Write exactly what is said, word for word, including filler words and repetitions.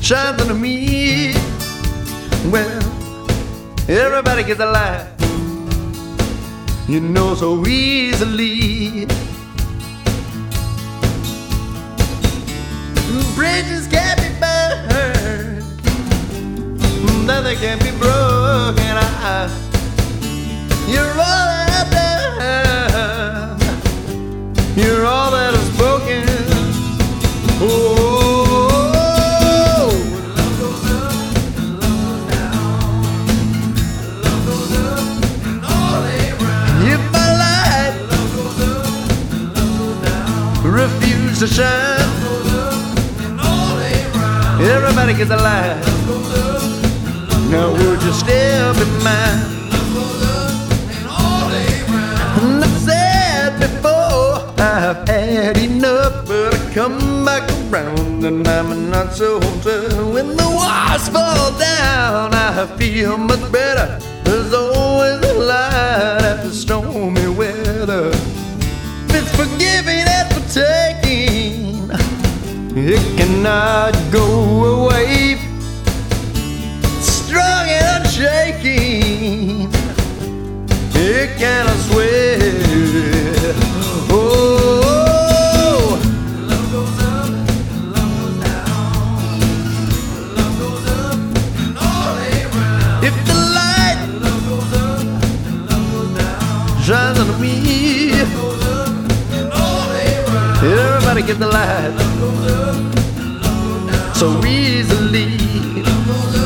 shines on me. Well, everybody gets a light, you know, so easily. Bridges can't be burned, nothing can be broken. I, you're all I've done, you're all that is broken. Oh, love goes up and love goes down, love goes up and all ain't right. If my light, love goes up and love goes down, refuse to shine, love goes up and all ain't right. Everybody gets a light, love goes up and love now goes would you still be mine? Love goes up and all ain't right. And I said before, I've had enough, but I come back around and I'm not so tough. When the walls fall down, I feel much better. There's always a light after stormy weather. It's forgiving and for taking, it cannot go away. Strong and unshaking, it cannot sway. Oh, love goes up and love goes down, love goes up and all ain't right. If the light, love goes up and love goes down, shines on me, love goes up and all ain't right. Everybody get the light, love goes up and love goes down, so easily. Love goes up